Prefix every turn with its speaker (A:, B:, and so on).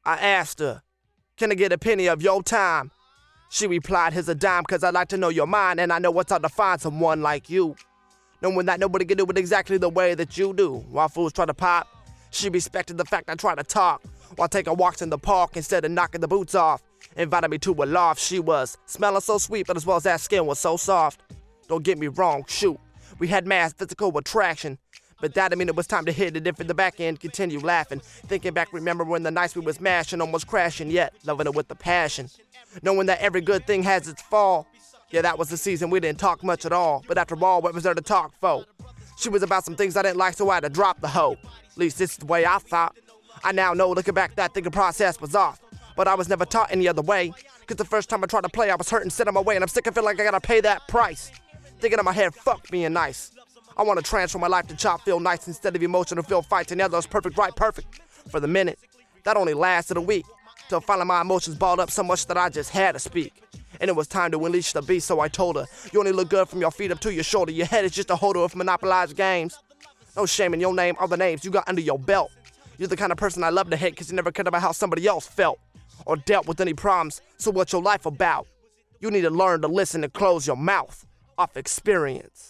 A: I asked her, can I get a penny of your time? She replied, here's a dime, cause I'd like to know your mind, and I know what's hard to find someone like you. Knowing that nobody can do it exactly the way that you do. While fools try to pop, she respected the fact I try to talk while taking walks in the park instead of knocking the boots off. Invited me to a loft, she was smelling so sweet, but as well as that skin was so soft. Don't get me wrong, shoot, we had mass physical attraction, but that didn't mean it was time to hit it. If in the back end, continue laughing. Thinking back, remember when the nights we was mashing, almost crashing, yet loving it with the passion. Knowing that every good thing has its fall. Yeah, that was the season we didn't talk much at all, but after all, what was there to talk for? She was about some things I didn't like, so I had to drop the hoe. At least this is the way I thought. I now know, looking back, that thinking process was off. But I was never taught any other way, cause the first time I tried to play, I was hurting, set on my way, and I'm sick of feeling like I gotta pay that price. Thinking in my head, fuck being nice. I wanna transform my life to chop feel nice instead of emotional feel fights, and the other was perfect, right, perfect. For the minute, that only lasted a week, till finally my emotions balled up so much that I just had to speak. And it was time to unleash the beast, so I told her, you only look good from your feet up to your shoulder, your head is just a holder of monopolized games. No shame in your name or the names you got under your belt. You're the kind of person I love to hate, cause you never cared about how somebody else felt or dealt with any problems, so what's your life about? You need to learn to listen and close your mouth off experience.